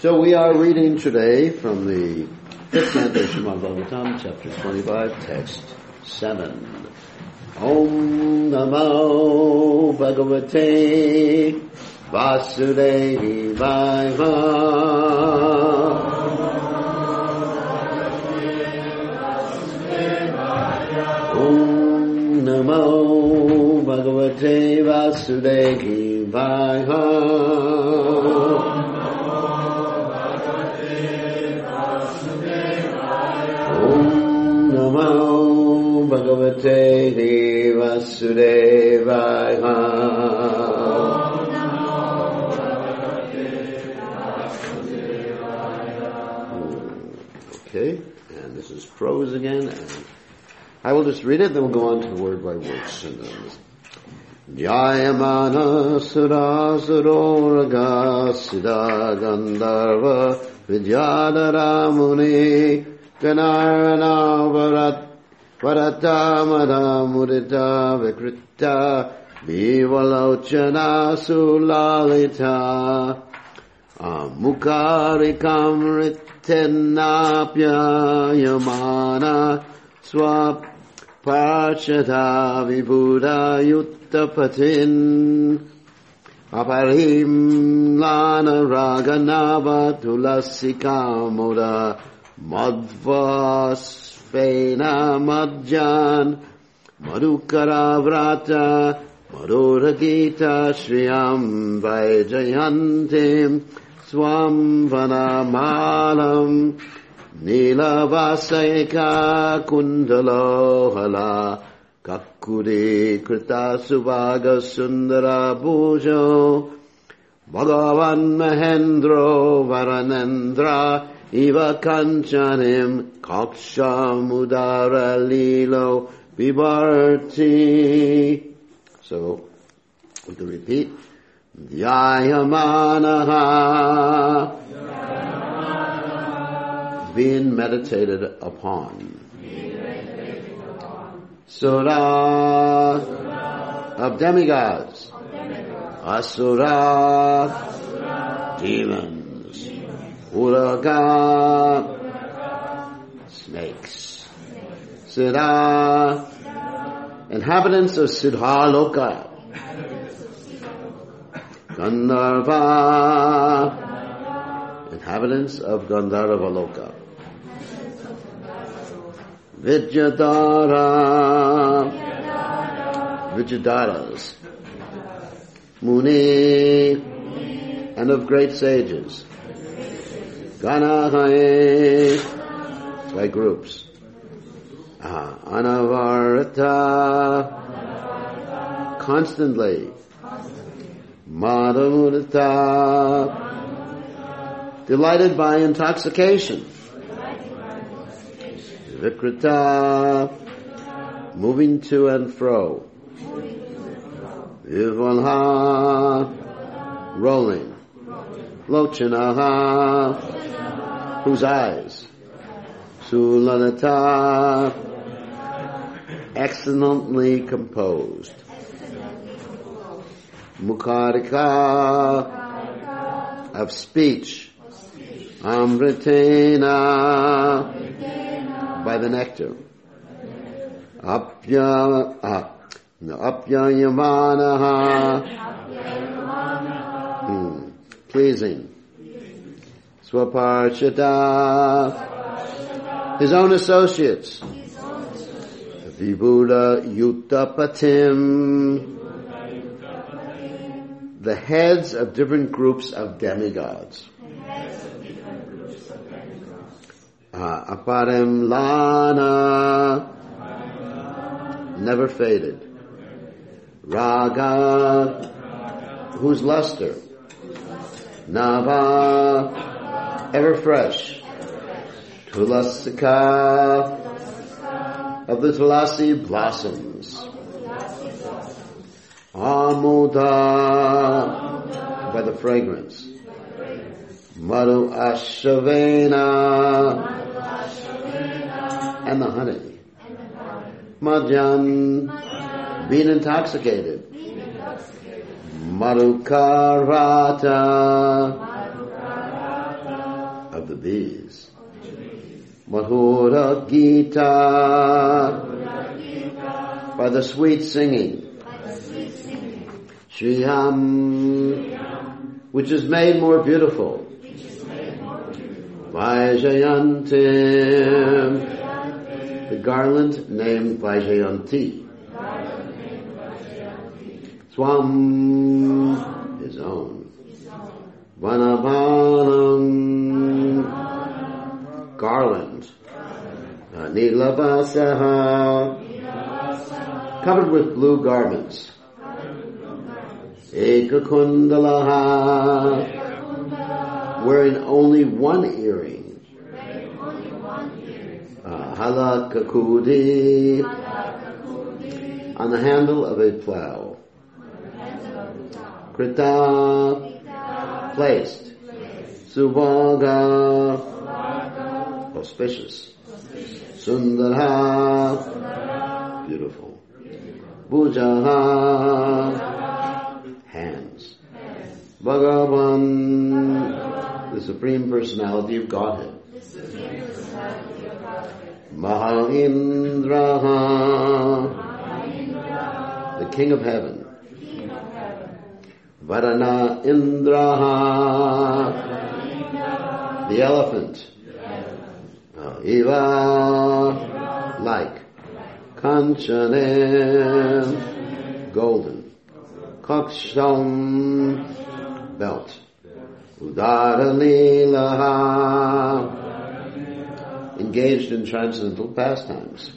So we are reading today from the 5th canto Srimad Bhagavatam, chapter 25, text 7. Om Namo Bhagavate Vasudevaya. Om Namo Bhagavate Vasudevaya. Namo Bhagavate Vasudevaya. Okay, and this is prose again, and I will just read it, then we'll go on to word by word synonyms. Jayamana Surasuro Siddha Gandharva Vidyadhara Muni Ganarana Varatamada Mudita Vikrita Vivalochana Sulalita Mukarikam Ritenapya Yamana Swapachata Vibuddha Yuttapatin Aparim Lana Raganava Tulasika Moda Madhvasvena Madjan Madhukara Vrata Madhuradita Shriyam Vaijayantim Swam Vanamalam Nilavasayaka Kundalohala Kakuri Krita Subhaga Sundara Bhujo Bhagavan Mahendro Varanendra Iva Kanchanim Kakshamudara Lilo Vivarti. So, we can repeat. Dhyayamanaha. Being meditated upon. Sura of demigods. Asura demons. Uraga snakes. Siddha inhabitants of Siddhaloka. Gandharva inhabitants of Gandharvaloka. Vidyadharas Muni and of great sages. Ganahae by groups. Anavarta constantly. Madhamudita delighted by intoxication. Vikrita moving to and fro. Vivalha rolling. Lochanaha whose eyes. Sulalita excellently composed. Mukharika of speech. Amritena by the nectar. Apyayamanaha pleasing. Swaparchata his own associates. Vibuddha Yuttapatim the heads of different groups of demigods. Aparim Lana never faded. Raga whose luster. Nava ever fresh. Tulasika of the tulasi blossoms. Amuda by the fragrance. Madhu Ashavena and the honey. Madhyan being intoxicated. Madhukarata of the bees. Madhura Gita, by the sweet singing. Shriyam, which is made more beautiful. Vaijayantim, the garland named Vaijayanti. Swam, his own. Vanavanam, garland. Nilabasaha, covered with blue garments. Ekakundalaha, wearing only one earring. Halakakudi, on the handle of a plow. Krita, placed. Subhaga, auspicious. Sundara, beautiful. Bujaha, hands. Bhagavan, the Supreme Personality of Godhead. Mahaindraha, the King of Heaven. Varana Indraha, the elephant. Eva, like. Kanchanem, golden. Kaksham, belt. Udaralilaha, engaged in transcendental pastimes.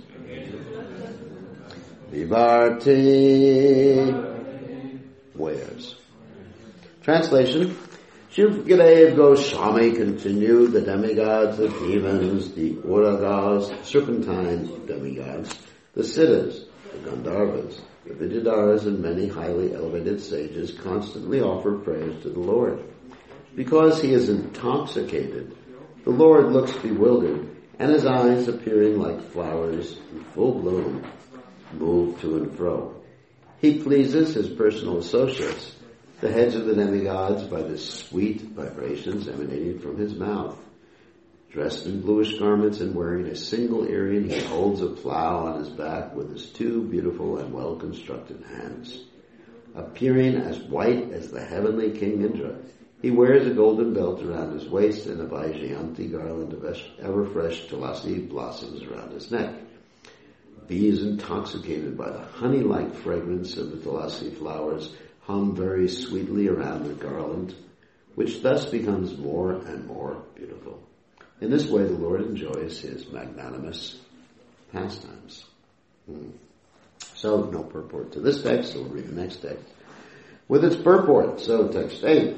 Vivarti, wares. Translation. Shivgadev Goswami continued, the demigods, the demons, the Uragas, serpentine demigods, the Siddhas, the Gandharvas, the Vidyadharas, and many highly elevated sages constantly offer praise to the Lord. Because he is intoxicated, the Lord looks bewildered, and his eyes, appearing like flowers in full bloom, move to and fro. He pleases his personal associates, the heads of the demigods, by the sweet vibrations emanating from his mouth. Dressed in bluish garments and wearing a single earring, he holds a plow on his back with his two beautiful and well-constructed hands. Appearing as white as the heavenly King Indra, he wears a golden belt around his waist and a Vaijayanti garland of ever-fresh tulasi blossoms around his neck. Bees intoxicated by the honey-like fragrance of the tulasi flowers hum very sweetly around the garland, which thus becomes more and more beautiful. In this way, the Lord enjoys his magnanimous pastimes. So, no purport to this text, so we'll read the next text with its purport. So, text 8.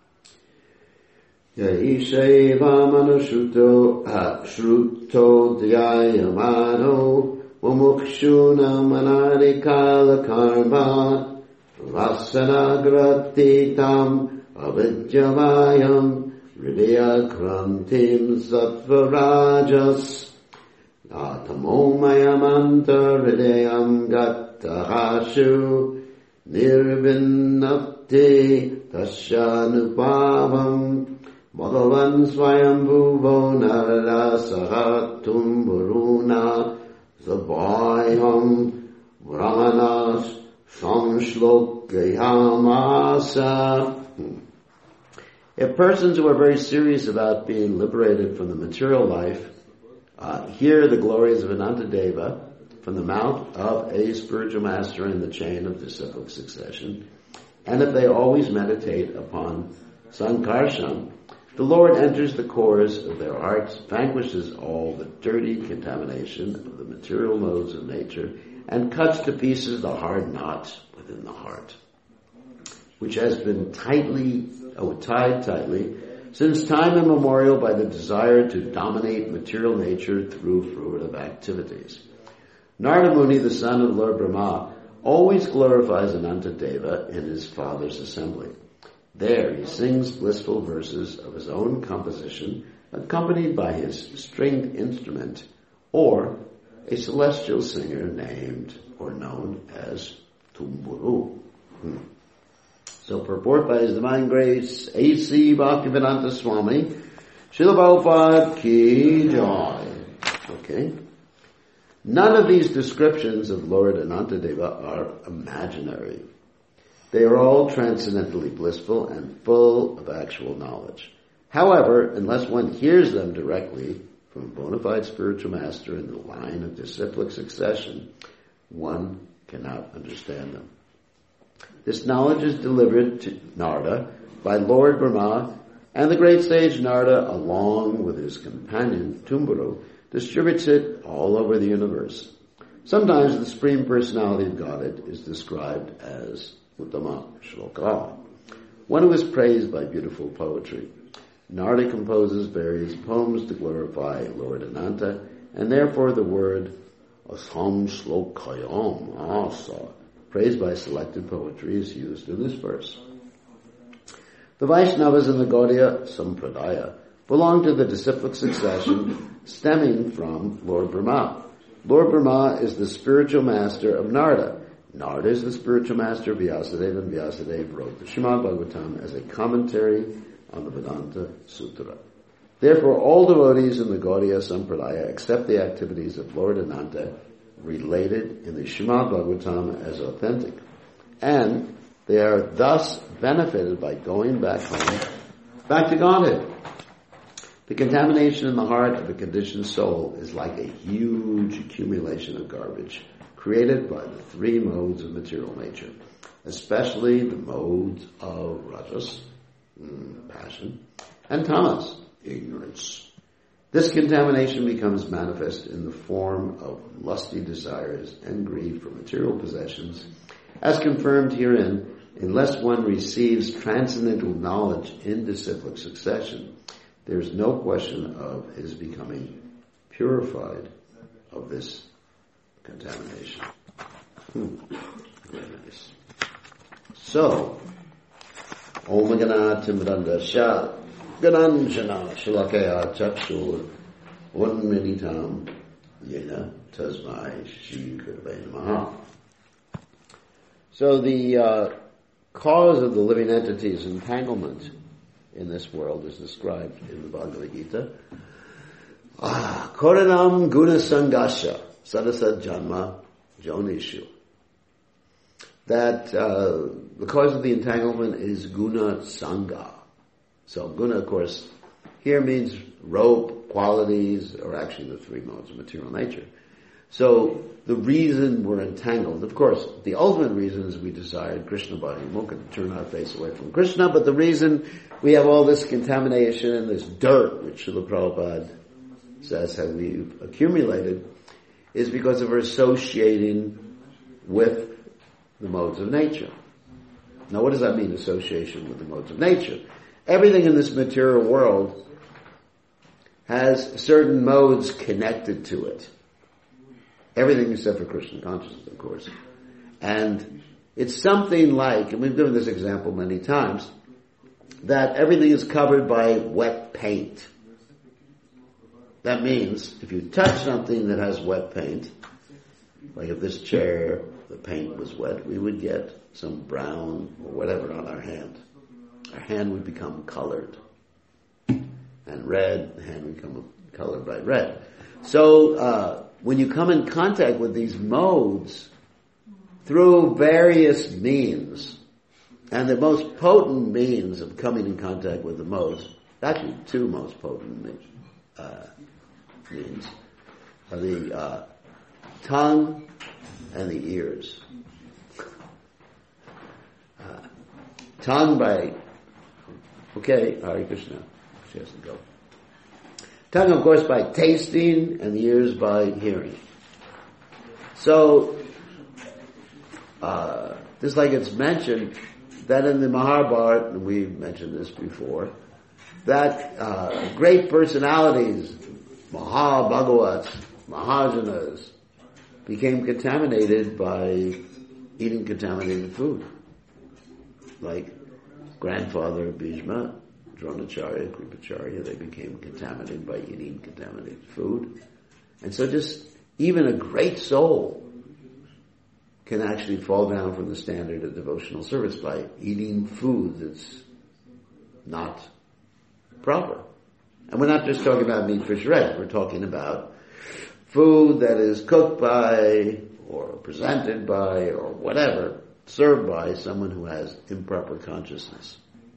Yaisheva manushuto shruto dhyayamano mumukshuna manadikala karma vasanagratitam avidyavayam Hridaya krantim sattvarajas tamomayamanta hridayam gattahashu nirvinnapti tasyanupabam Bhagavan swayambhuvo naradasaha tumburuna zabhayam brahmanas samshlokayamasa. If persons who are very serious about being liberated from the material life hear the glories of Anantadeva from the mouth of a spiritual master in the chain of disciplic succession, and if they always meditate upon Sankarshan, the Lord enters the cores of their hearts, vanquishes all the dirty contamination of the material modes of nature, and cuts to pieces the hard knot within the heart, which has been tied tightly since time immemorial by the desire to dominate material nature through fruitive activities. Narada Muni, the son of Lord Brahma, always glorifies Anantadeva in his father's assembly. There he sings blissful verses of his own composition, accompanied by his stringed instrument, or a celestial singer named or known as Tumburu. So purport by His Divine Grace A.C. Bhaktivedanta Swami, Srila Prabhupada ki jai. Okay. None of these descriptions of Lord Anantadeva are imaginary. They are all transcendently blissful and full of actual knowledge. However, unless one hears them directly from a bona fide spiritual master in the line of disciplic succession, one cannot understand them. This knowledge is delivered to Narada by Lord Brahma, and the great sage Narada, along with his companion Tumburu, distributes it all over the universe. Sometimes the Supreme Personality of Godhead is described as Uttama Shloka, one who is praised by beautiful poetry. Narada composes various poems to glorify Lord Ananta, and therefore the word Asam Shlokayam Asa, praised by selected poetry, is used in this verse. The Vaishnavas in the Gaudiya Sampradaya belong to the disciplic succession stemming from Lord Brahma. Lord Brahma is the spiritual master of Narada. Narada is the spiritual master of Vyasadeva, and Vyasadeva wrote the Srimad Bhagavatam as a commentary on the Vedanta Sutra. Therefore, all devotees in the Gaudiya Sampradaya accept the activities of Lord Ananta related in the Srimad Bhagavatam as authentic, and they are thus benefited by going back home, back to Godhead. The contamination in the heart of a conditioned soul is like a huge accumulation of garbage created by the three modes of material nature, especially the modes of rajas, passion, and tamas, ignorance. This contamination becomes manifest in the form of lusty desires and greed for material possessions, as confirmed herein. Unless one receives transcendental knowledge in disciplic succession, there is no question of his becoming purified of this contamination. Very nice. So, Om Gana Timranda Sha Gananjana Shalakaya Chakshur Unminitam Yena Tasmai Shri Gurave Namaha. So the cause of the living entity's entanglement in this world is described in the Bhagavad Gita. Koranam Guna Sangasha Sadasad Janma Jonishu. That the cause of the entanglement is Guna Sangha. So Guna, of course, here means rope, qualities, or actually the three modes of material nature. So the reason we're entangled, of course, the ultimate reason is we desired Krishna body and mukha, to turn our face away from Krishna, but the reason we have all this contamination and this dirt, which Srila Prabhupada says have we've accumulated, is because of our associating with the modes of nature. Now what does that mean, association with the modes of nature? Everything in this material world has certain modes connected to it. Everything except for Krishna consciousness, of course. And it's something like, and we've given this example many times, that everything is covered by wet paint. That means if you touch something that has wet paint, like if this chair, the paint was wet, we would get some brown or whatever on our hand. Our hand would become colored. And red, the hand would become colored by red. So, when you come in contact with these modes through various means, and the most potent means of coming in contact with the modes, actually two most potent means are the tongue and the ears. Tongue by, okay, Hare Krishna, she has to go. Tongue, of course, by tasting, and the ears by hearing. So, just like it's mentioned, that in the Mahabharata, and we've mentioned this before, that great personalities, Mahabhagavats, Mahajanas, became contaminated by eating contaminated food. Like grandfather Bhishma, Dronacharya, Kripacharya, they became contaminated by eating contaminated food. And so just even a great soul can actually fall down from the standard of devotional service by eating food that's not proper. And we're not just talking about meat, fish, or eggs. We're talking about food that is cooked by, or presented by, or whatever, served by someone who has improper consciousness.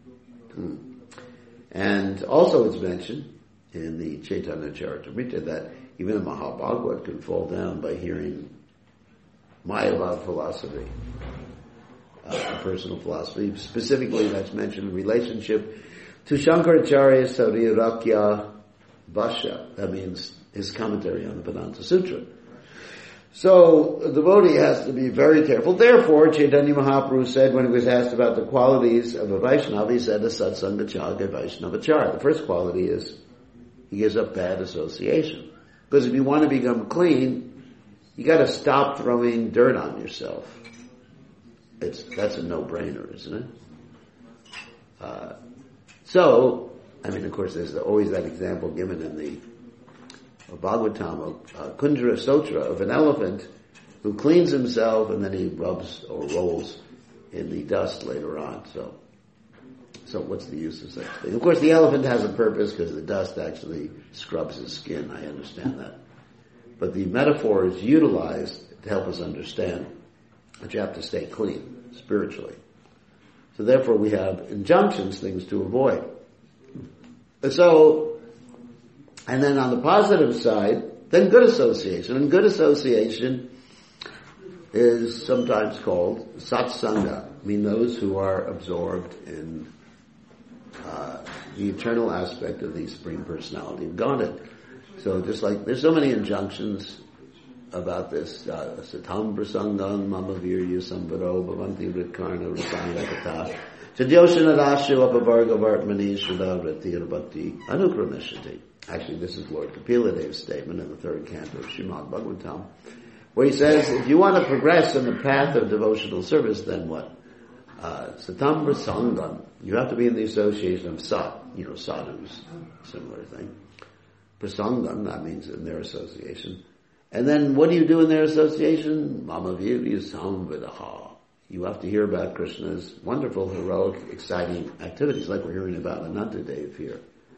And also it's mentioned in the Chaitanya Charitamrita that even a Mahabhagavad can fall down by hearing Mayavad philosophy, personal philosophy. Specifically, that's mentioned in relationship to Shankaracharya Sarirakya Bhashya. That means his commentary on the Vedanta Sutra. So, a devotee has to be very careful. Therefore, Chaitanya Mahaprabhu said when he was asked about the qualities of a Vaishnava, he said, a satsangachāga Vaishnavachara. The first quality is he gives up bad association. Because if you want to become clean, you got to stop throwing dirt on yourself. That's a no-brainer, isn't it? Of course, there's always that example given in the Bhagavatam, Kunjara Sutra, of an elephant who cleans himself and then he rubs or rolls in the dust later on. So what's the use of such a thing? Of course, the elephant has a purpose because the dust actually scrubs his skin. I understand that. But the metaphor is utilized to help us understand that you have to stay clean spiritually. So therefore we have injunctions, things to avoid. And then on the positive side, then good association. And good association is sometimes called satsanga, mean those who are absorbed in the eternal aspect of the Supreme Personality of Godhead. So just like, there's so many injunctions about this, satam prasangam mama virya sambaro bhavanti ritkarna rupangakata chadyoshana rashu apavarga vartmani shradavratir bhakti anukramishati. Actually, this is Lord Kapiladev's statement in the third canto of Srimad Bhagavatam, where he says, if you want to progress in the path of devotional service, then what? Satam prasangam. You have to be in the association of sat, sadhus, similar thing. Prasangam, that means in their association. And then what do you do in their association? Mama virya samvidaha. You have to hear about Krishna's wonderful, heroic, exciting activities, like we're hearing about Anantadev here.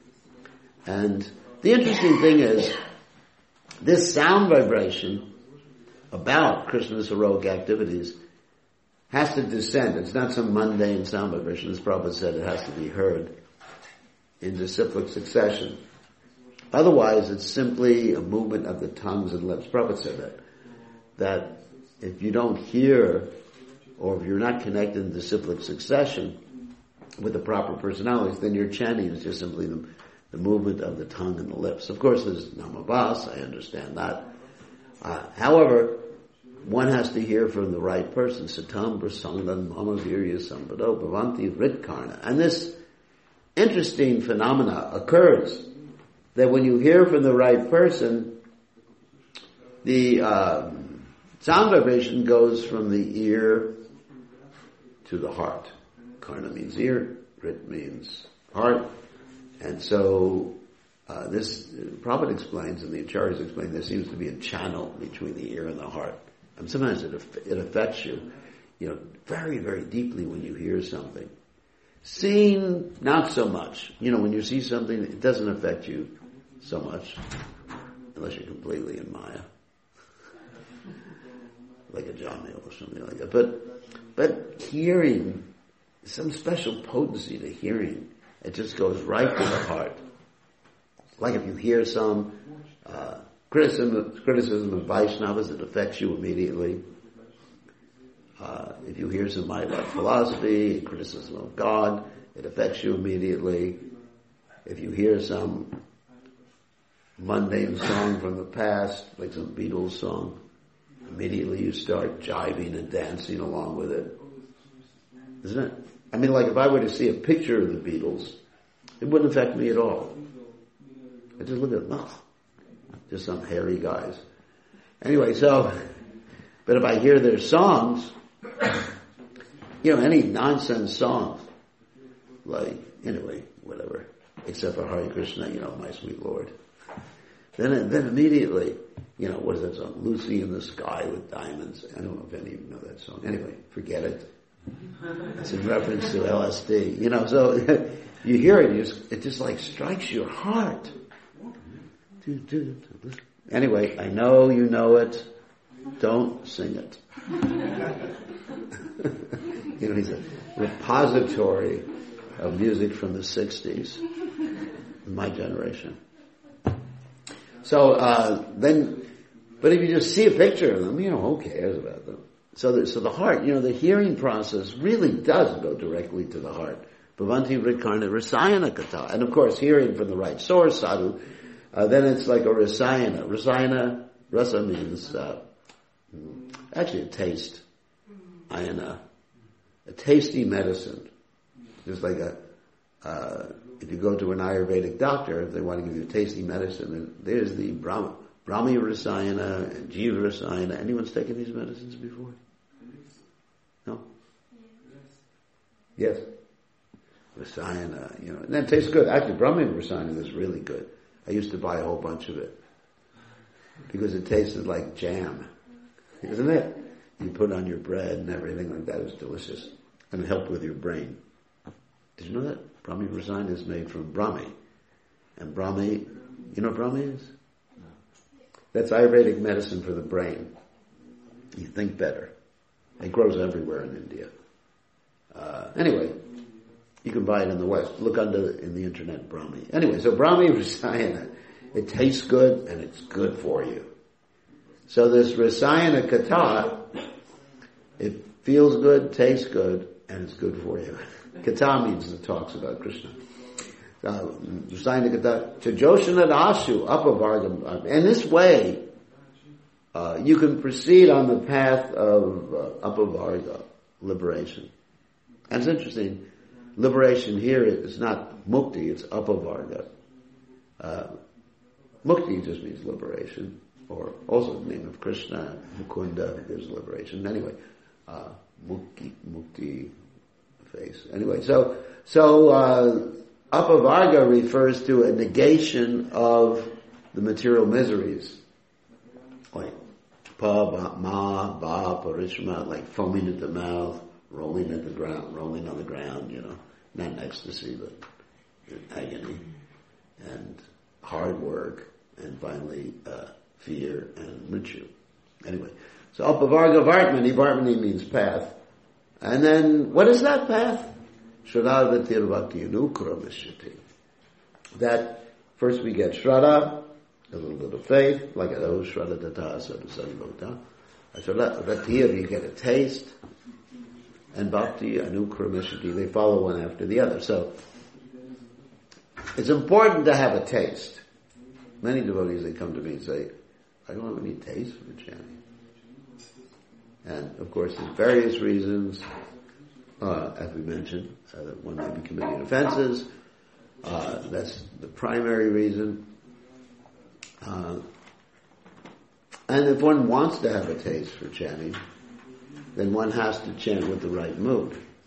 And the interesting thing is, this sound vibration about Krishna's heroic activities has to descend. It's not some mundane sound vibration. As Prabhupada said, it has to be heard in disciplic succession. Otherwise, it's simply a movement of the tongues and lips. Prabhupada said that if you don't hear, or if you're not connected in disciplic succession with the proper personalities, then your chanting is just simply the movement of the tongue and the lips. Of course, there's namabhas, I understand that. However, one has to hear from the right person. Satam prasangam mama virya sambado bhavanti ritkarna. And this interesting phenomena occurs, that when you hear from the right person, the sound vibration goes from the ear to the heart. Karna means ear, rit means heart. And so, this, Prabhupada explains, and the Acharyas explain, there seems to be a channel between the ear and the heart. And sometimes it affects you, very, very deeply when you hear something. Seen, not so much. When you see something, it doesn't affect you so much, unless you're completely in Maya. Like a John Neal or something like that. But hearing, some special potency to hearing. It just goes right to the heart. Like if you hear some criticism of Vaishnavas, it affects you immediately. If you hear some Mayavad philosophy, criticism of God, it affects you immediately. If you hear some mundane song from the past, like some Beatles song, immediately you start jiving and dancing along with it. Isn't it? Like if I were to see a picture of the Beatles, it wouldn't affect me at all. I just look at them, just some hairy guys. Anyway, but if I hear their songs, any nonsense songs, like, whatever, except for Hare Krishna, my sweet Lord. Then immediately, what is that song? Lucy in the Sky with Diamonds. I don't know if any of you know that song. Anyway, forget it. It's in reference to LSD. you hear it, it just like strikes your heart. Anyway, I know you know it. Don't sing it. He's a repository of music from the 60s, my generation. So but if you just see a picture of them, who cares about them? So the heart, the hearing process really does go directly to the heart. Bhavanti Rikarna Rasayana Kata. And of course, hearing from the right source, sadhu, then it's like a rasayana. Rasayana, rasa means, actually a taste. Ayana. A tasty medicine. Just like if you go to an Ayurvedic doctor, if they want to give you a tasty medicine, then there's the Brahmi Rasayana and Jiva Rasayana. Anyone's taken these medicines before? No? Yes. Rasayana, and that tastes good. Actually, Brahmi Rasayana is really good. I used to buy a whole bunch of it because it tasted like jam, isn't it? You put it on your bread and everything like that. It was delicious, and it helped with your brain. Did you know that? Brahmi Rasayana is made from Brahmi, and Brahmi, you know what Brahmi is? That's Ayurvedic medicine for the brain. You think better. It grows everywhere in India. Anyway. You can buy it in the West. Look in the internet, Brahmi. Anyway, so Brahmi Rasayana, it tastes good and it's good for you. So this Rasayana Kata, it feels good, tastes good, and it's good for you. Kata means it talks about Krishna. Rasayana Kata, Chajoshana Ashu, Apavargam. In this way, you can proceed on the path of Apavarga, liberation. And it's interesting. Liberation here is not mukti, it's apavarga. Mukti just means liberation, or also the name of Krishna, Mukunda, there's liberation. Anyway, mukti, face. Anyway, so apavarga refers to a negation of the material miseries, like pa, ma, ba, parishma, like foaming at the mouth, rolling on the ground, not ecstasy, but agony, and hard work, and finally fear and mritu. Anyway, so apavarga vartmani, vartmani means path. And then, what is that path? Shraddha Bhakti Anukramishati. That, first we get Shraddha, a little bit of faith, like a Shraddha Tata Sadhusarvota. Shraddha you get a taste, and Bhakti, Anukramishati, they follow one after the other. So, it's important to have a taste. Many devotees, they come to me and say, I don't have any taste for chanting. And, of course, there's various reasons, as we mentioned, that one may be committing offenses. That's the primary reason. And if one wants to have a taste for chanting, then one has to chant with the right mood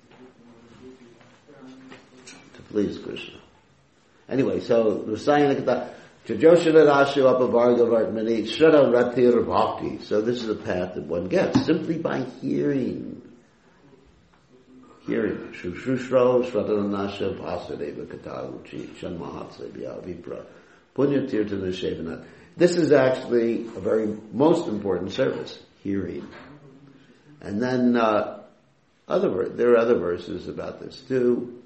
to please Krishna. Anyway, so Rasayana Kata, Chajoshana Rashu Apavarga Vartmani, Shraddha Ratir Bhakti. So this is a path that one gets simply by hearing. Hearing. Shushushro Shraddhanasha Vasadeva Kata Uchi Shanmahatsa Vipra Punya Tirtana Shevanat. This is actually a very most important service, hearing. And then there are other verses about this too.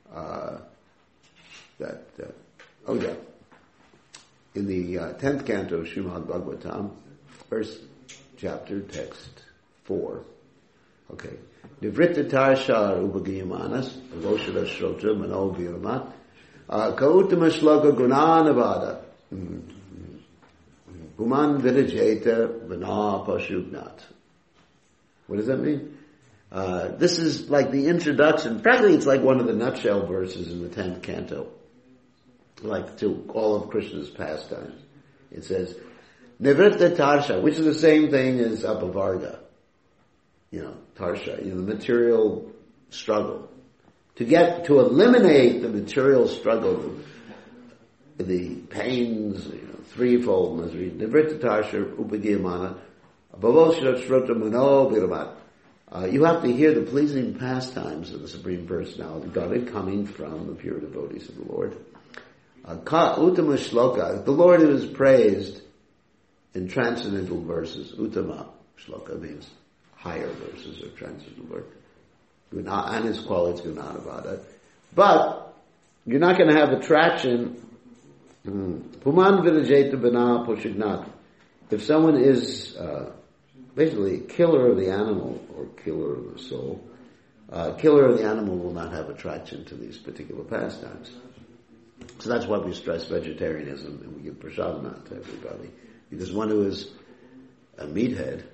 In the 10th canto of Srimad Bhagavatam, first chapter, text 4. Okay. Nivritta Tarshar Upagiyamanas, Avoshada Shrotra Mano Viramat, Kautama Shloka Gunanavada, Puman Vidajeta Vana Pashubnat. What does that mean? This is like the introduction. Practically, it's like one of the nutshell verses in the 10th canto, like to all of Krishna's pastimes. It says, Nivritta Tarsha, which is the same thing as Apavarga. Tarsha, the material struggle. To eliminate the material struggle, the pains, threefold misery. Nivritta Tarsha Upagiyamana, Bhavoshra Shrotra Mano Viramat. You have to hear the pleasing pastimes of the Supreme Personality of Godhead coming from the pure devotees of the Lord. Ka Uttama Shloka, the Lord who is praised in transcendental verses. Uttama Shloka means higher verses or transcendental verses. And his qualities Gunanavada. But you're not going to have attraction. Puman Vidajeta Bana Poshignat. If someone is basically killer of the animal or killer of the soul, killer of the animal will not have attraction to these particular pastimes. So that's why we stress vegetarianism and we give prasadana to everybody. Because one who is a meathead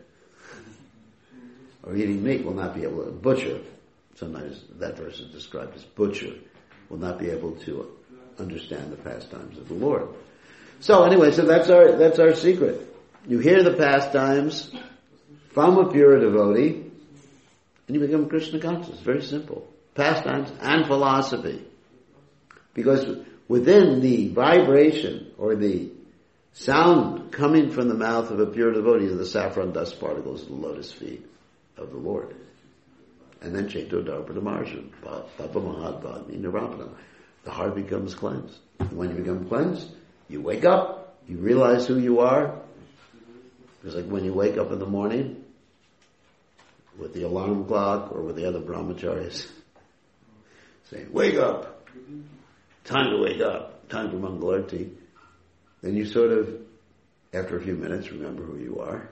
or eating meat will not be able to butcher. Sometimes that verse is described as butcher, will not be able to understand the pastimes of the Lord. So anyway, so that's our secret. You hear the pastimes from a pure devotee, and you become Krishna conscious. Very simple. Pastimes and philosophy. Because within the vibration or the sound coming from the mouth of a pure devotee is the saffron dust particles of the lotus feet of the Lord. And then Cheto Dharpada Marshan, Papa Mahadvadmi Nirapana. The heart becomes cleansed. And when you become cleansed, you wake up, you realize who you are. It's like when you wake up in the morning with the alarm clock or with the other brahmacharis saying, wake up, time to wake up, time for Mangalarti. Then you sort of, after a few minutes, remember who you are.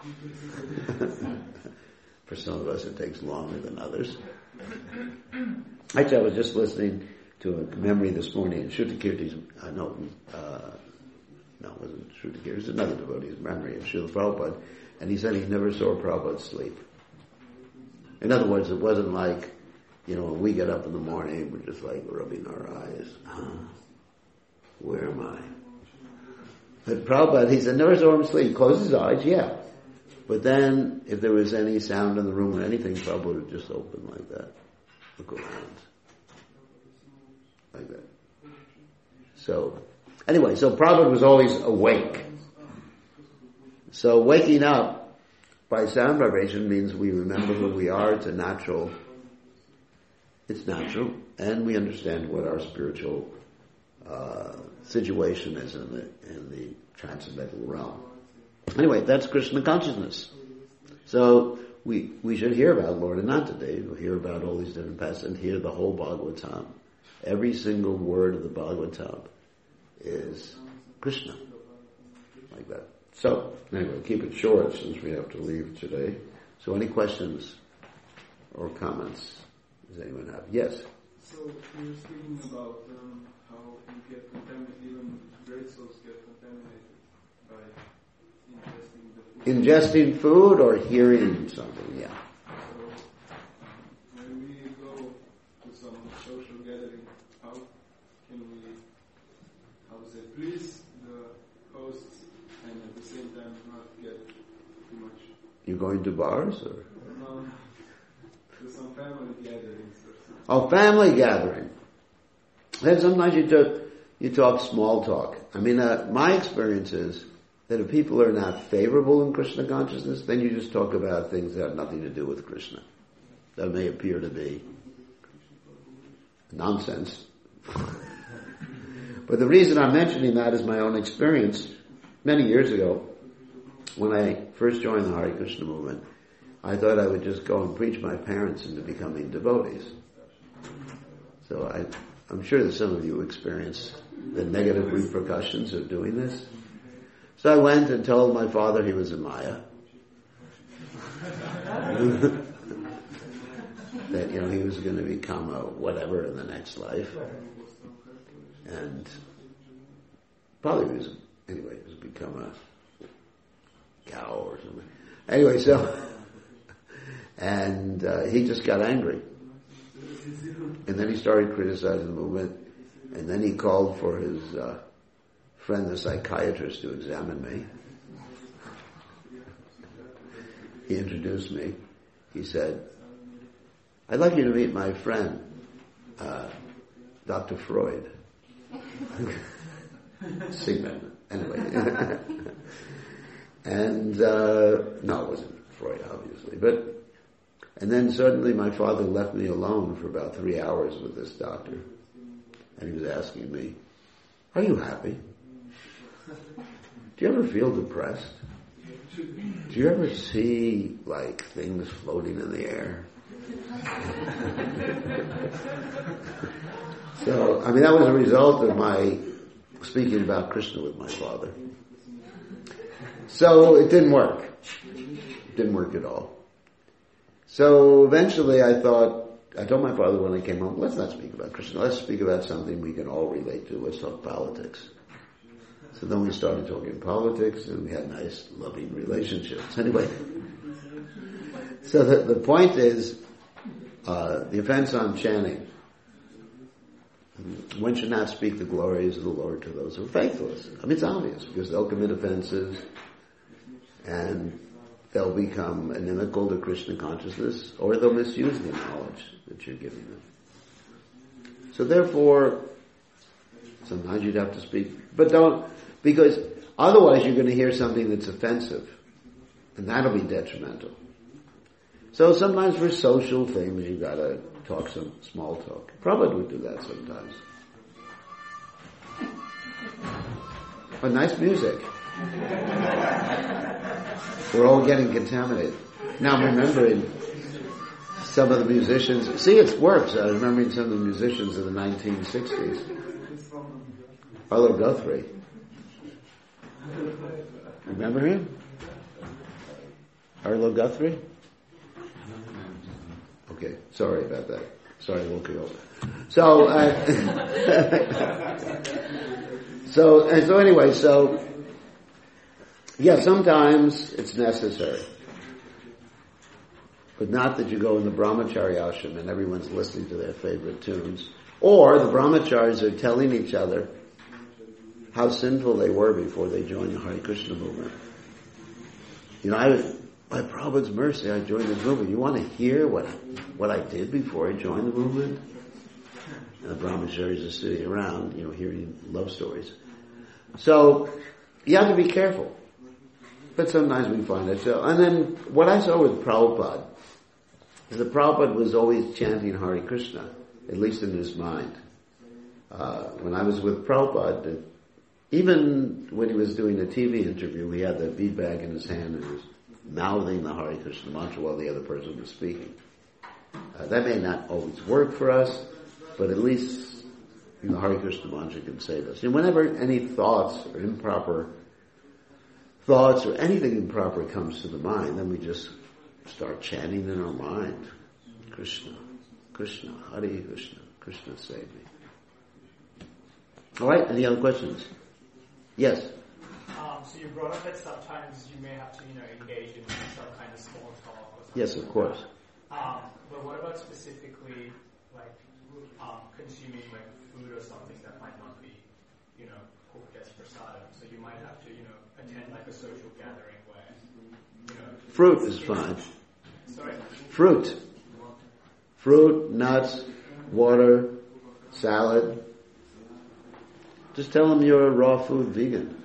For some of us it takes longer than others. Actually, I was just listening to a memory this morning in Shrutakirti's, it wasn't Shrutakirti, it was another devotee's memory of Srila Prabhupada, and he said he never saw Prabhupada sleep. In other words, it wasn't like, when we get up in the morning, we're just like rubbing our eyes. Where am I? But Prabhupada, he said, never saw him sleep. Close his eyes, yeah. But then, if there was any sound in the room or anything, Prabhupada would just open like that. Look around. Like that. So, anyway, so Prabhupada was always awake. So waking up by sound vibration means we remember who we are. It's natural. And we understand what our spiritual situation is in the transcendental realm. Anyway, that's Krishna consciousness. So we should hear about Lord Anantadev. We'll hear about all these different paths and hear the whole Bhagavatam. Every single word of the Bhagavatam is Krishna. Like that. So, anyway, keep it short since we have to leave today. So any questions or comments does anyone have? Yes? So you were speaking about how you get contaminated, even great souls get contaminated by ingesting food or hearing something, yeah. So when we go to some social gathering, how can we, please the hosts and at the same time not get too much? You going to bars or? No, to some family gatherings or something. Oh, family gathering. Then sometimes you talk small talk. I mean, my experience is that if people are not favorable in Krishna consciousness, then you just talk about things that have nothing to do with Krishna. That may appear to be nonsense. But the reason I'm mentioning that is my own experience. Many years ago, when I first joined the Hare Krishna movement, I thought I would just go and preach my parents into becoming devotees. So I'm sure that some of you experience the negative repercussions of doing this. So I went and told my father he was a Maya. That, he was going to become a whatever in the next life. And probably he was become a cow or something. Anyway, so, and he just got angry. And then he started criticizing the movement. And then he called for his friend, the psychiatrist, to examine me. He introduced me. He said, I'd like you to meet my friend, Dr. Freud. Sigmund. Anyway. And, no, it wasn't Freud, obviously. But And then suddenly my father left me alone for about 3 hours with this doctor. And he was asking me, are you happy? Do you ever feel depressed? Do you ever see, like, things floating in the air? So, I mean, that was a result of my speaking about Krishna with my father. So, it didn't work. It didn't work at all. So, eventually I told my father when I came home, let's not speak about Krishna, let's speak about something we can all relate to. Let's talk politics. So then we started talking politics, and we had nice, loving relationships. Anyway, so the point is, the offense on chanting. One should not speak the glories of the Lord to those who are faithless. I mean, it's obvious, because they'll commit offenses, and they'll become inimical to Krishna consciousness, or they'll misuse the knowledge that you're giving them. So therefore, sometimes you'd have to speak, but don't, because otherwise you're going to hear something that's offensive, and that'll be detrimental. So sometimes for social things you got to talk some small talk. Prabhupada would do that sometimes. But nice music. We're all getting contaminated. Now I'm remembering some of the musicians. See, it works. I'm remembering some of the musicians of the 1960s. Arlo Guthrie. Remember him? Arlo Guthrie? Okay, sorry about that. Sorry, I woke you up. So, yeah, sometimes it's necessary. But not that you go in the brahmachari ashram and everyone's listening to their favorite tunes. Or the brahmacharis are telling each other how sinful they were before they joined the Hare Krishna movement. You know, by Prabhupada's mercy, I joined this movement. You want to hear what I did before I joined the movement? And the brahmacharis are sitting around, hearing love stories. So, you have to be careful. But sometimes we find it so. And then, what I saw with Prabhupada, is that Prabhupada was always chanting Hare Krishna, at least in his mind. When I was with Prabhupada, even when he was doing a TV interview, he had the bead bag in his hand and he was mouthing the Hare Krishna mantra while the other person was speaking. That may not always work for us, but at least the Hare Krishna mantra can save us. And whenever any thoughts or improper thoughts or anything improper comes to the mind, then we just start chanting in our mind, Krishna, Krishna, Hare Krishna, Krishna save me. Alright, any other questions? Yes? So you brought up that sometimes you may have to, engage in some kind of small talk or something. Yes, of course. But what about specifically, consuming food or something that might not be, cooked as prasadam? So you might have to, attend a social gathering where, Fruit is fine. Sorry? Fruit, nuts, water, salad. Just tell them you're a raw food vegan.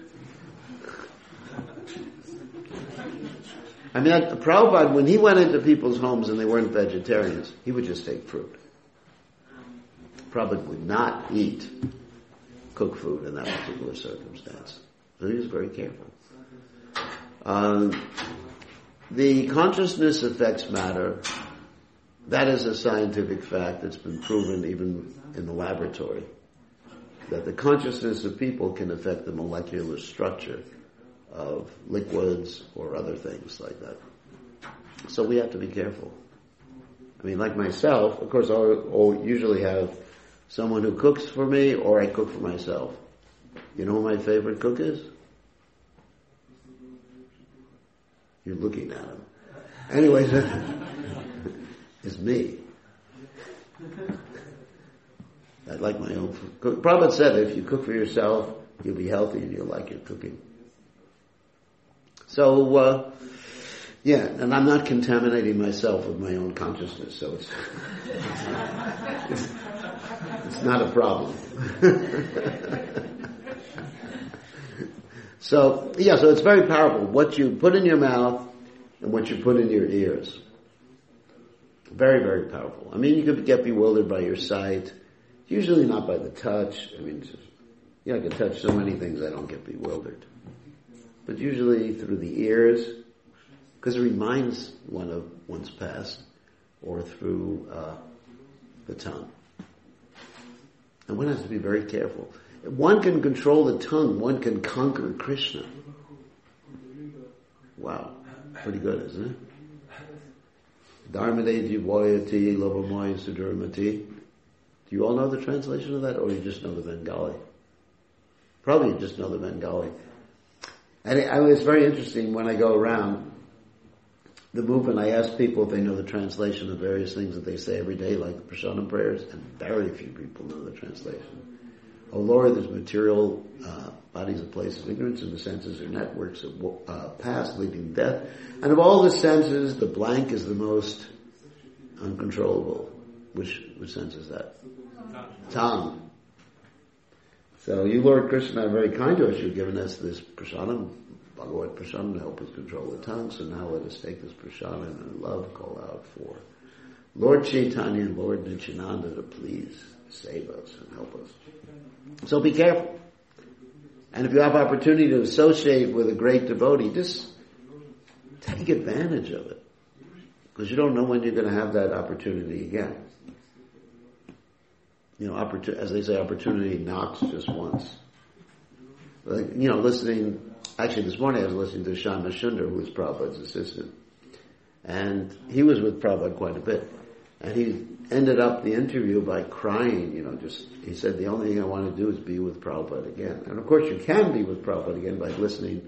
I mean, Prabhupada, when he went into people's homes and they weren't vegetarians, he would just take fruit. Prabhupada would not eat cooked food in that particular circumstance. So he was very careful. The consciousness affects matter. That is a scientific fact that's been proven even in the laboratory. That the consciousness of people can affect the molecular structure of liquids or other things like that. So we have to be careful. I mean, like myself, of course, I'll usually have someone who cooks for me or I cook for myself. You know who my favorite cook is? You're looking at him. Anyways, it's me. I like my own food. Prabhupada said that if you cook for yourself, you'll be healthy and you'll like your cooking. So, and I'm not contaminating myself with my own consciousness, so it's not a problem. So it's very powerful. What you put in your mouth and what you put in your ears. Very, very powerful. I mean, you could get bewildered by your sight. Usually not by the touch. I mean, I can touch so many things I don't get bewildered. But usually through the ears, because it reminds one of one's past, or through the tongue. And one has to be very careful. If one can control the tongue, one can conquer Krishna. Wow. Pretty good, isn't it? Dharmade jivoyati lobamoy sudurmati. Do you all know the translation of that, or you just know the Bengali? Probably you just know the Bengali. And it's very interesting when I go around the movement. I ask people if they know the translation of various things that they say every day, like the Prasadam prayers, and very few people know the translation. Oh Lord, there's material bodies, a place of ignorance, and the senses are networks of past leading to death. And of all the senses, the blank is the most uncontrollable. Which sense is that? Tongue. So you, Lord Krishna, are very kind to us. You've given us this prasadam, Bhagavad prasadam, to help us control the tongue. So now let us take this prasadam and in love call out for Lord Chaitanya and Lord Nityananda to please save us and help us. So be careful. And if you have opportunity to associate with a great devotee, just take advantage of it. Because you don't know when you're going to have that opportunity again. As they say, opportunity knocks just once. Like, listening, actually this morning I was listening to Shama Sundar, who was Prabhupada's assistant. And he was with Prabhupada quite a bit. And he ended up the interview by crying, he said, the only thing I want to do is be with Prabhupada again. And of course you can be with Prabhupada again by listening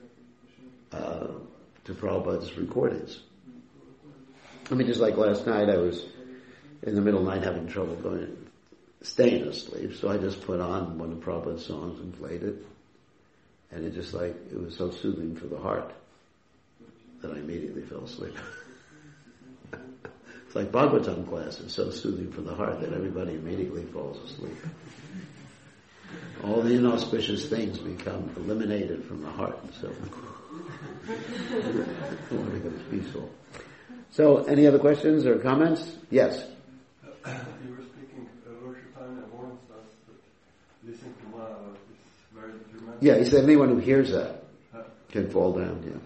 to Prabhupada's recordings. I mean, just like last night, I was in the middle of the night having trouble staying asleep, so I just put on one of Prabhupada's songs and played it. And it was so soothing for the heart that I immediately fell asleep. It's like Bhagavatam class is so soothing for the heart that everybody immediately falls asleep. All the inauspicious things become eliminated from the heart, so everybody's peaceful. So, any other questions or comments? Yes? You were speaking, Lord Chaitanya warns us that listening to Mara is very detrimental. Yeah, he said anyone who hears that can fall down, yeah.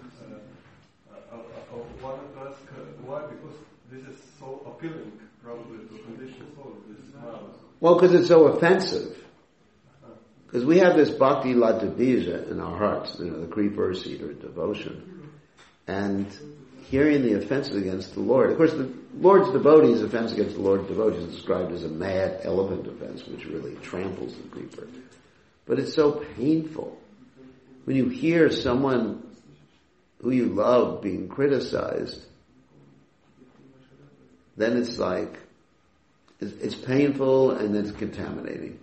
I wanted to ask why, because this is so appealing, probably, to conditioned soul, this Mara. Well, because it's so offensive. Because we have this bhakti lata bija in our hearts, the creeper seed or devotion. And hearing the offenses against the Lord. Of course, the Lord's devotees' offense against the Lord's devotees is described as a mad elephant offense, which really tramples the creeper. But it's so painful. When you hear someone who you love being criticized, then it's like, it's painful and it's contaminating.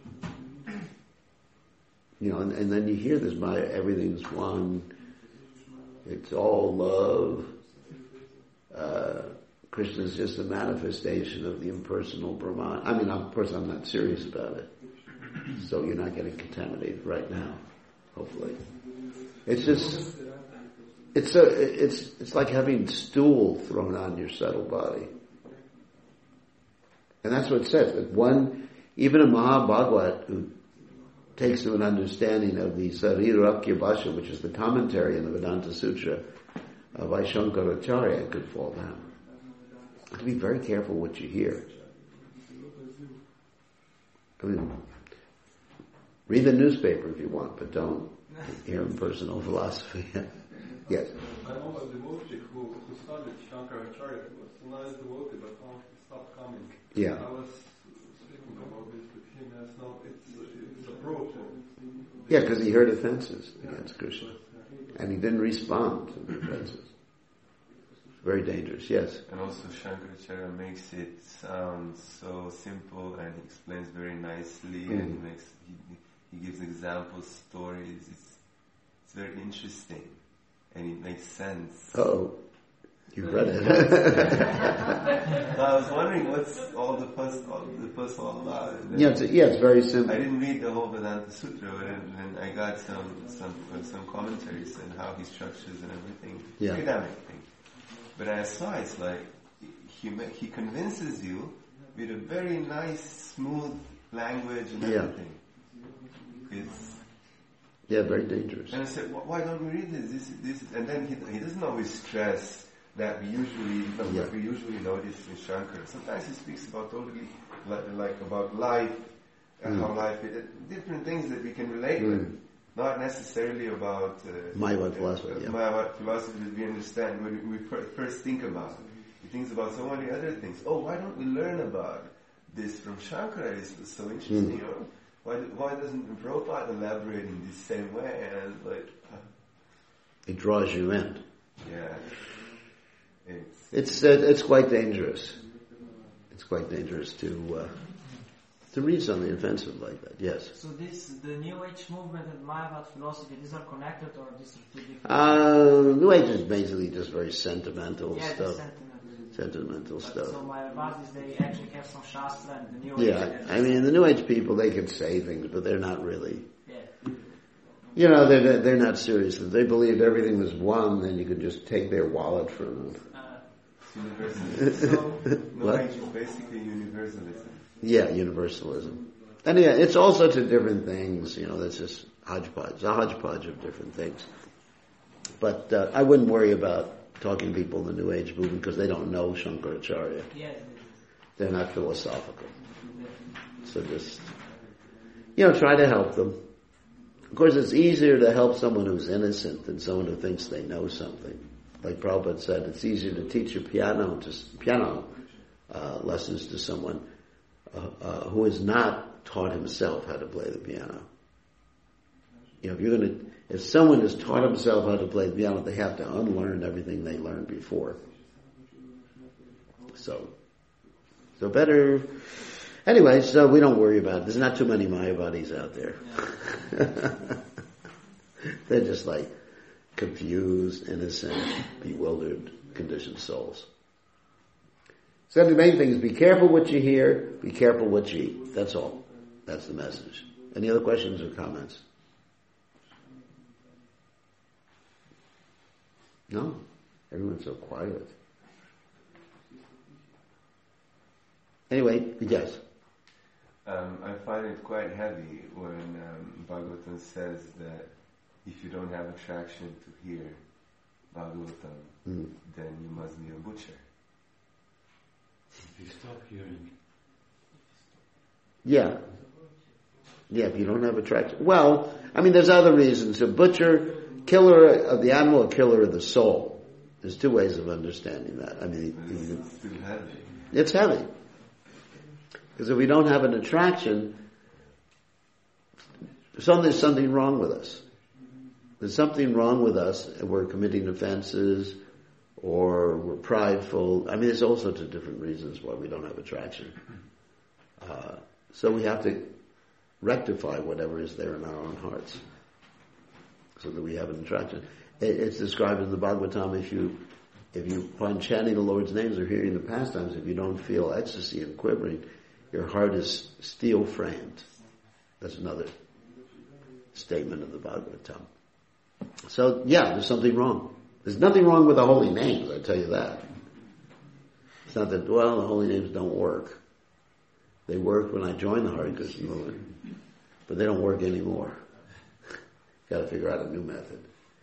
And then you hear this, everything's one, it's all love. Krishna is just a manifestation of the impersonal Brahman. I mean, of course, I'm not serious about it. So you're not getting contaminated right now, hopefully. It's just, it's like having stool thrown on your subtle body. And that's what it says. Even a Mahabhagavat who takes to an understanding of the Sarirakya Bhasha, which is the commentary in the Vedanta Sutra of Vaishankaracharya, could fall down. You have to be very careful what you hear. I mean, read the newspaper if you want, but don't hear impersonal philosophy. Yes? I know a devotee who studied Shankaracharya, who was a nice devotee, but now he stopped coming. Yeah. I was speaking about this with him, and now it's a problem. Yeah, because he heard offenses against Krishna. And he didn't respond to the offenses. Very dangerous, yes. And also Shankaracharya makes it sound so simple and he explains very nicely and he gives examples, stories. It's very interesting and it makes sense. Oh, you read it. I was wondering what's all the fuss all about. Yeah, it's very simple. I didn't read the whole Vedanta Sutra, but then I got some commentaries and how he structures and everything. Yeah. Academic thing. But I saw it's like he convinces you with a very nice, smooth language and Yeah. everything. It's very dangerous. And I said, why don't we read this? And then he doesn't always stress that we usually notice in Shankara. Sometimes he speaks about totally like about life and how life is, different things that we can relate with. Not necessarily about Mayavad philosophy. Mayavad philosophy that we understand when we first think about it. He thinks about so many other things. Oh, why don't we learn about this from Shankara? It's so interesting. You know? Why doesn't Prabhupada elaborate in the same way? And It draws you in. Yeah. It's quite dangerous. It's quite dangerous to read something offensive like that. Yes. So the New Age movement and Mayavad philosophy, these are connected, or these are two different? New Age is basically just very sentimental Yeah, stuff. sentimental stuff. So Mayavadis, they actually have some Shastra, and the New Age... Yeah, I mean, the New Age people, they can say things, but they're not really... Yeah. You know, they're not serious. If they believed everything was one, then you could just take their wallet from them. Universalism. What? Age is basically universalism. Yeah, universalism. And yeah, it's also to different things, you know, that's just hodgepodge, a hodgepodge of different things. But I wouldn't worry about talking to people in the New Age movement because they don't know Shankaracharya. Yes. They're not philosophical. So just, you know, try to help them. Of course, it's easier to help someone who's innocent than someone who thinks they know something. Like Prabhupada said, it's easier to teach piano lessons to someone who has not taught himself how to play the piano. You know, if someone has taught himself how to play the piano, they have to unlearn everything they learned before. So better. Anyway, so we don't worry about it. There's not too many Mayavadis out there. Yeah. They're just like confused, innocent, bewildered, conditioned souls. So the main thing is be careful what you hear, be careful what you eat. That's all. That's the message. Any other questions or comments? No? Everyone's so quiet. Anyway, yes. I find it quite heavy when Bhagavatam says that if you don't have attraction to hear Bhagavatam, then you must be a butcher. If you stop hearing. Yeah. Yeah, if you don't have attraction. Well, I mean, there's other reasons. A butcher, killer of the animal, a killer of the soul. There's two ways of understanding that. I mean, it's still heavy. It's heavy. Because if we don't have an attraction, there's something wrong with us. There's something wrong with us, and we're committing offenses, or we're prideful. I mean, there's all sorts of different reasons why we don't have attraction. So we have to rectify whatever is there in our own hearts, so that we have an attraction. It's described in the Bhagavatam, if you find chanting the Lord's names or hearing the pastimes, if you don't feel ecstasy and quivering, your heart is steel framed. That's another statement of the Bhagavatam. So, yeah, there's something wrong. There's nothing wrong with the holy names, I tell you that. It's not that, well, the holy names don't work. They worked when I joined the Hare Krishna movement, but they don't work anymore. Got to figure out a new method.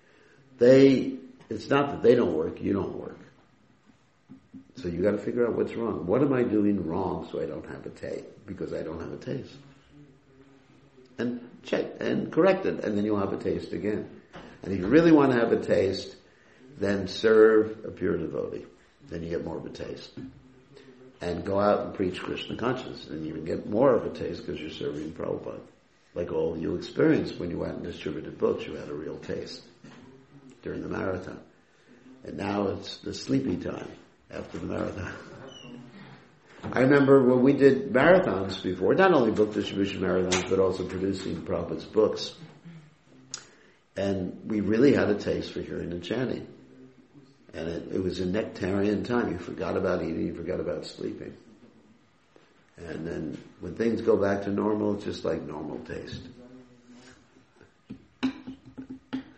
It's not that they don't work, you don't work. So you got to figure out what's wrong. What am I doing wrong so I don't have a taste? Because I don't have a taste. And check and correct it, and then you'll have a taste again. And if you really want to have a taste, then serve a pure devotee. Then you get more of a taste. And go out and preach Krishna consciousness, and you even get more of a taste because you're serving Prabhupada. Like all you experienced when you went and distributed books, you had a real taste during the marathon. And now it's the sleepy time after the marathon. I remember when we did marathons before, not only book distribution marathons, but also producing Prabhupada's books. And we really had a taste for hearing and chanting. And it was a nectarian time. You forgot about eating, you forgot about sleeping. And then when things go back to normal, it's just like normal taste.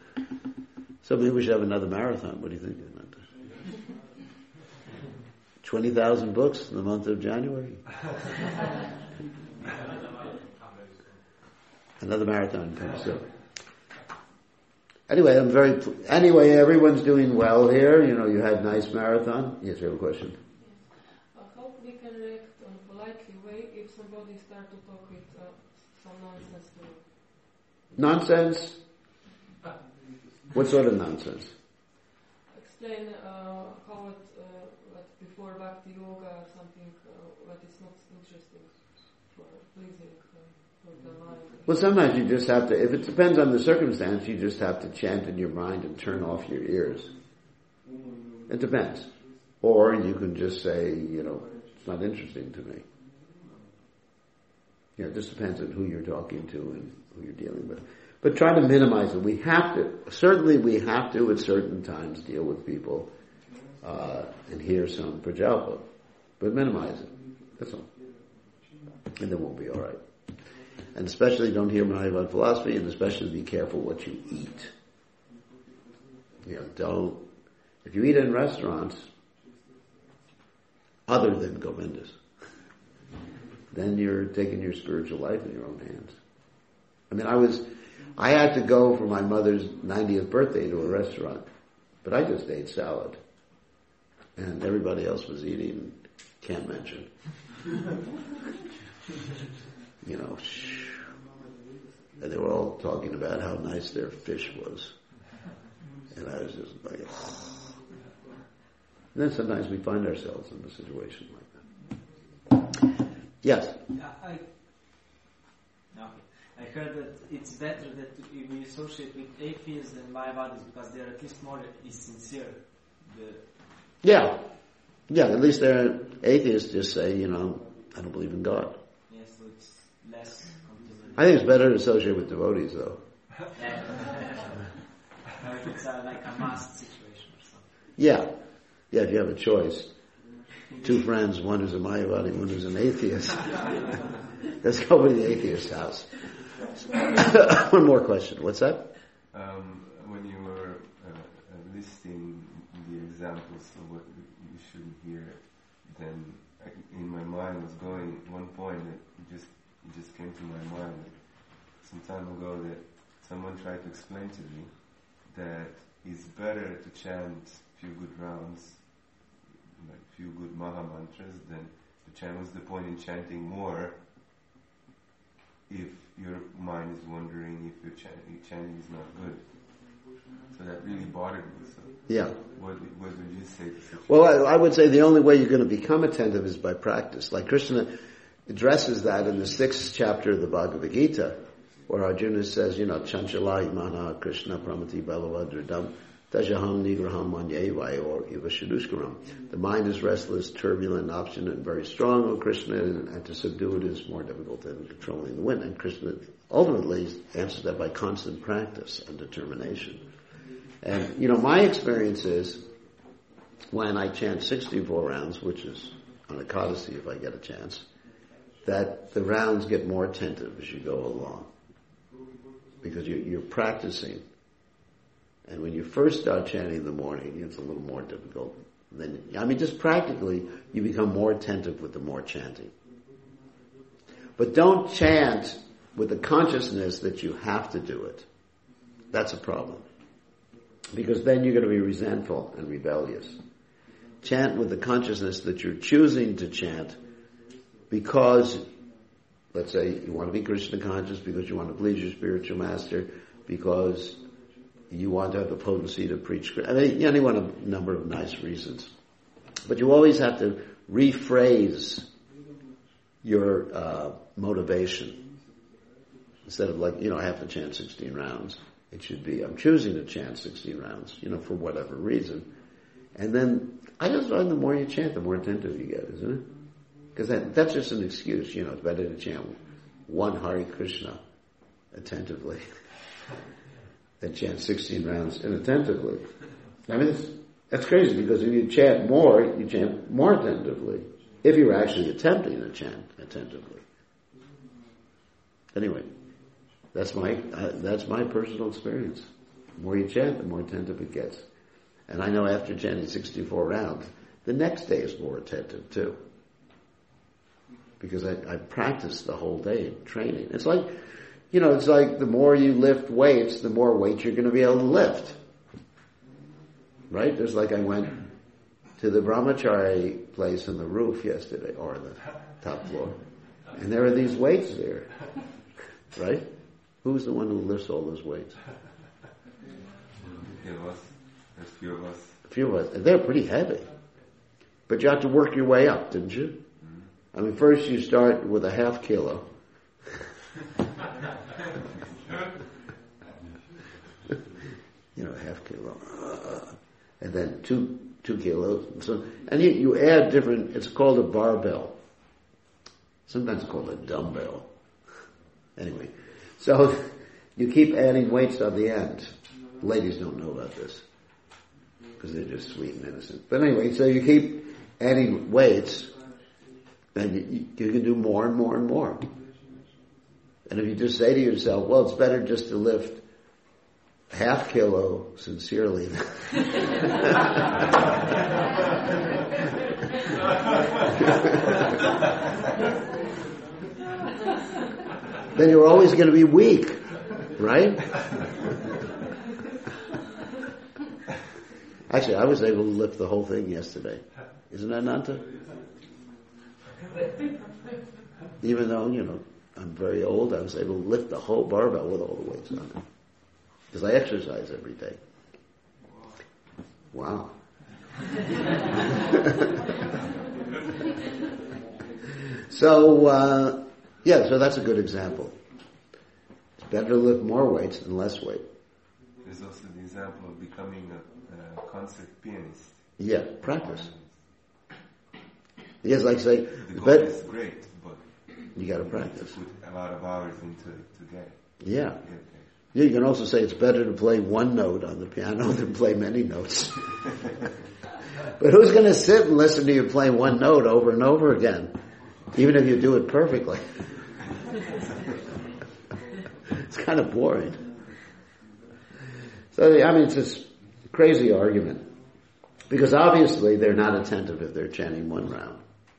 So maybe we should have another marathon. What do you think about that? 20,000 books in the month of January. Another marathon comes soon. Anyway, everyone's doing well here. You had a nice marathon. Yes, you have a question? How we can react in a politely way if somebody starts to talk with some nonsense to you? Nonsense? What sort of nonsense? Explain how it, before Bhakti Yoga or something, what is not interesting for pleasing for the mind. Well, sometimes you just have to, if it depends on the circumstance, you just have to chant in your mind and turn off your ears. It depends. Or you can just say, it's not interesting to me. It just depends on who you're talking to and who you're dealing with. But try to minimize it. We have to at certain times deal with people and hear some prajalpa. But minimize it. That's all. And then we'll be all right. And especially don't hear Mayavad philosophy, and especially be careful what you eat. If you eat in restaurants, other than Govindus, then you're taking your spiritual life in your own hands. I had to go for my mother's 90th birthday to a restaurant, but I just ate salad. And everybody else was eating, can't mention. And they were all talking about how nice their fish was. And I was just like, And then sometimes we find ourselves in a situation like that. Yes? I heard that it's better that we associate with atheists than Mayavadis because they're at least more sincere. Yeah, at least they're atheists just say, I don't believe in God. Yes, so it's less. I think it's better to associate with devotees, though. It's like a must situation or something. Yeah, if you have a choice. Two friends, one is a Mayavadi, one is an atheist. Let's go to the atheist house. One more question. What's that? When you were listing the examples of what you shouldn't hear, then in my mind was going one point that it just came to my mind some time ago that someone tried to explain to me that it's better to chant a few good rounds, like a few good Maha mantras, than to chant. What's the point in chanting more if your mind is wondering if your chanting is not good? So that really bothered me. So yeah. What would you say to such? Well, I would say the only way you're going to become attentive is by practice. Like Krishna addresses that in the 6th chapter of the Bhagavad Gita, where Arjuna says, Chanchala imana Krishna pramati balavadradam tajaham nigraham manyevai or ivashadushkaram. The mind is restless, turbulent, obstinate, and very strong, O Krishna, and to subdue it is more difficult than controlling the wind. And Krishna ultimately answers that by constant practice and determination. And, my experience is when I chant 64 rounds, which is on a Ekadasi if I get a chance, that the rounds get more attentive as you go along. Because you're practicing. And when you first start chanting in the morning, it's a little more difficult. Just practically, you become more attentive with the more chanting. But don't chant with the consciousness that you have to do it. That's a problem. Because then you're going to be resentful and rebellious. Chant with the consciousness that you're choosing to chant because, let's say, you want to be Krishna conscious, because you want to please your spiritual master, because you want to have the potency to preach. You want a number of nice reasons. But you always have to rephrase your motivation. Instead of I have to chant 16 rounds. It should be, I'm choosing to chant 16 rounds, for whatever reason. And then, I just find the more you chant, the more attentive you get, isn't it? Because that's just an excuse, it's better to chant one Hare Krishna attentively than chant 16 rounds inattentively. That's crazy, because if you chant more attentively, if you're actually attempting to chant attentively. Anyway, that's my personal experience. The more you chant, the more attentive it gets. And I know after chanting 64 rounds, the next day is more attentive too. Because I practiced the whole day training. It's like, it's like the more you lift weights, the more weight you're going to be able to lift. Right? There's like I went to the brahmachari place on the roof yesterday, or the top floor, and there are these weights there. Right? Who's the one who lifts all those weights? A few of us. There's a few of us. A few of us. And they're pretty heavy. But you have to work your way up, didn't you? I mean, first you start with a half kilo. Half kilo. And then two kilos. So, and you add different, it's called a barbell. Sometimes it's called a dumbbell. Anyway, so you keep adding weights on the end. Ladies don't know about this because they're just sweet and innocent. But anyway, so you keep adding weights, and you can do more and more and more. And if you just say to yourself, well, it's better just to lift half kilo sincerely. Then you're always going to be weak, right? Actually, I was able to lift the whole thing yesterday. Isn't that Nanta? Even though, I'm very old, I was able to lift the whole barbell with all the weights on it. Because I exercise every day. Wow. So that's a good example. It's better to lift more weights than less weight. There's also the example of becoming a concert pianist. Yeah, practice. Yes, like say, the goal is great, but you got to practice. Put a lot of hours into it to get. Yeah. You can also say it's better to play one note on the piano than play many notes. But who's going to sit and listen to you play one note over and over again, even if you do it perfectly? It's kind of boring. So, it's this crazy argument. Because obviously they're not attentive if they're chanting one round.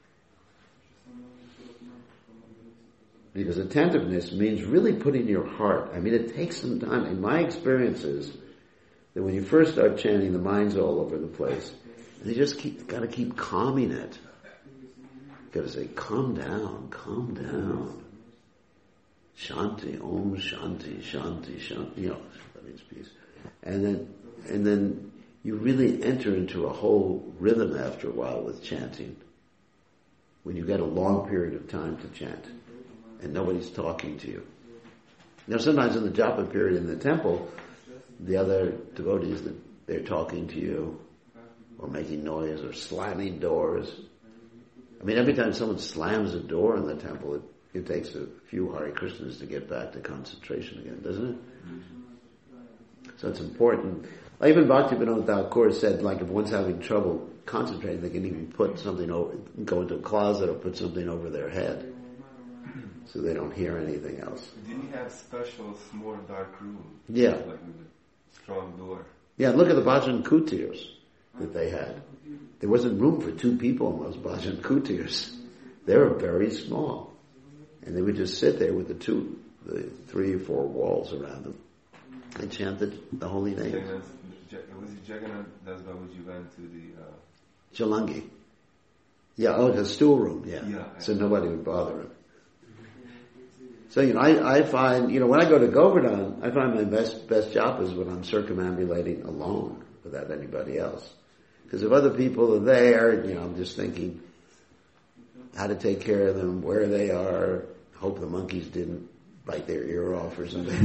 Because attentiveness means really putting your heart. It takes some time. In my experience is that when you first start chanting, the mind's all over the place. And you just got to keep calming it. Got to say, calm down, calm down. Shanti, Om Shanti, Shanti, Shanti. That means peace. And then you really enter into a whole rhythm after a while with chanting. When you get a long period of time to chant. And nobody's talking to you. Sometimes in the japa period in the temple, the other devotees, they're talking to you, or making noise, or slamming doors. Every time someone slams a door in the temple, it takes a few Hare Krishnas to get back to concentration again, doesn't it? So it's important. Even Bhaktivinoda Thakur said, if one's having trouble concentrating, they can even put something over, go into a closet or put something over their head. So they don't hear anything else. Didn't you have special small dark room? Yeah. Like with a strong door. Yeah, look at the bhajan kutirs that they had. There wasn't room for two people in those bhajan kutirs. They were very small. And they would just sit there with the 3 or 4 walls around them and chant the holy name. Was it Jagannath Das Babuji went to the... Chalangi. Yeah, the stool room, yeah. So nobody would bother him. So, I find, when I go to Govardhan, I find my best job is when I'm circumambulating alone without anybody else. Because if other people are there, I'm just thinking how to take care of them, where they are, hope the monkeys didn't bite their ear off or something.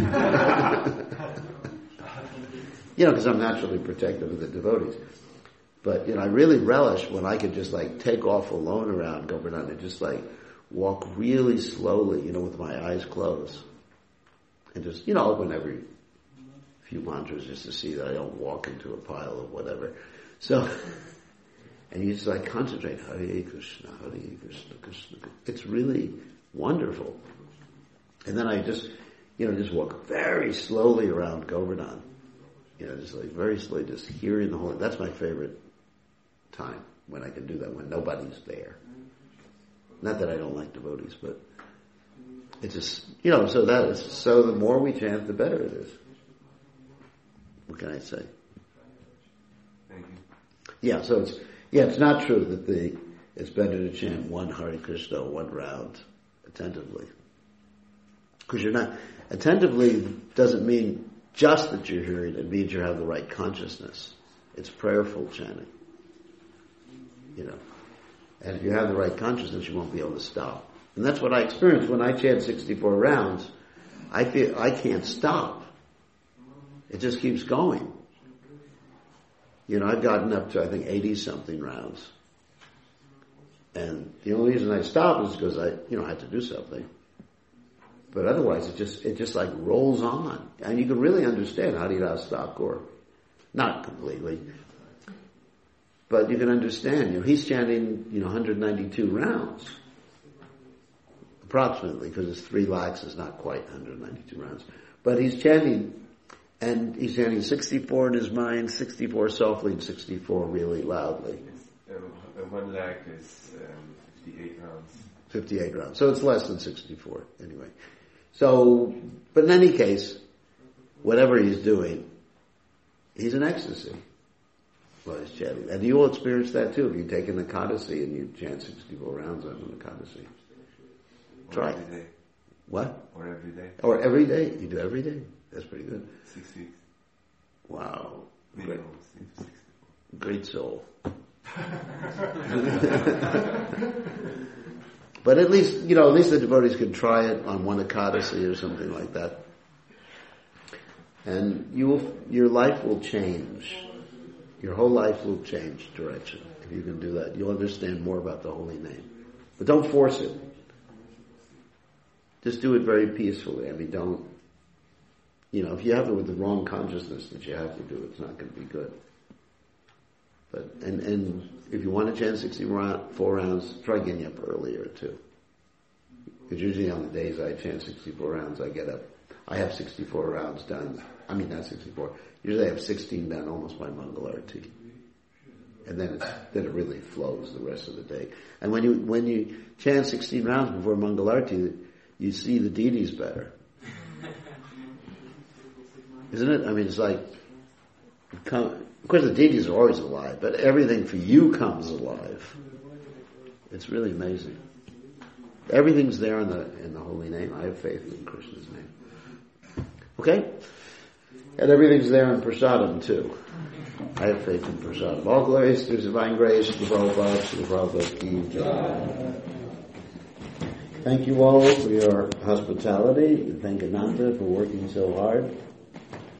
Because I'm naturally protective of the devotees. But, I really relish when I could just take off alone around Govardhan and just walk really slowly, with my eyes closed. And just, open every few mantras just to see that I don't walk into a pile of whatever. So, and you just concentrate, Hare Krishna, Krishna Krishna. It's really wonderful. And then I just walk very slowly around Govardhan. Just very slowly, just hearing the whole, that's my favorite time. when I can do that, when nobody's there. Not that I don't like devotees, but it's just, so the more we chant, the better it is. What can I say? Thank you. Yeah, so it's not true that it's better to chant one Hare Krishna, one round, attentively. Because you're not, attentively doesn't mean just that you're hearing, it means you have the right consciousness. It's prayerful chanting. And if you have the right consciousness, you won't be able to stop. And that's what I experience when I chant 64 rounds. I feel I can't stop. It just keeps going. I've gotten up to, I think, 80-something rounds. And the only reason I stopped is because I had to do something. But otherwise, it just like rolls on. And you can really understand Haridas Thakur. Not completely. But you can understand, he's chanting, 192 rounds. Approximately, because it's 3 lakhs is not quite 192 rounds. But he's chanting, and he's chanting 64 in his mind, 64 softly, and 64 really loudly. 1 lakh is 58 rounds. 58 rounds. So it's less than 64, anyway. So, but in any case, whatever he's doing, he's in ecstasy while he's chanting. And you will experience that too if you take an Ekadasi and you chant 64 rounds on an Ekadasi. Try every day. What? Or every day. Or every day. You do every day. That's pretty good. 6 weeks. Wow. Minimum 64. Great soul. But at least the devotees can try it on one Ekadasi or something like that. And your life will change. Your whole life will change direction if you can do that. You'll understand more about the holy name. But don't force it. Just do it very peacefully. I mean, don't, if you have it with the wrong consciousness that you have to do it, it's not going to be good. But, and if you want to chant 64 rounds, try getting up earlier too. Because usually on the days I chant 64 rounds, I get up. I have 64 rounds done. I mean, not 64. Usually I have 16 done almost by Mangalarti. And then it really flows the rest of the day. And when you chant 16 rounds before Mangalarti, you see the deities better. Isn't it? I mean, it's like, of course the deities are always alive, but everything for you comes alive. It's really amazing. Everything's there in the holy name. I have faith in Krishna's name. Okay? And everything's there in Prasadam too. I have faith in Prasadam. All glories to His divine grace, to the Prabhupada, to the Prabhupada Ki Jai. Thank you all for your hospitality, and thank Ananta for working so hard.